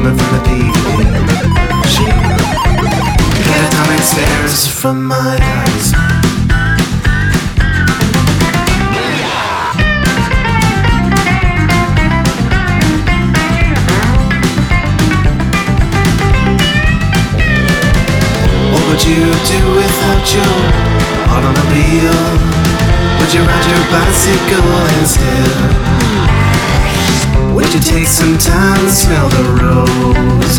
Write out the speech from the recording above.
stolen from the DVD. She catatonic stares from my eyes. What would you do without your automobile? Would you ride your bicycle instead? Would you take some time to smell the rose?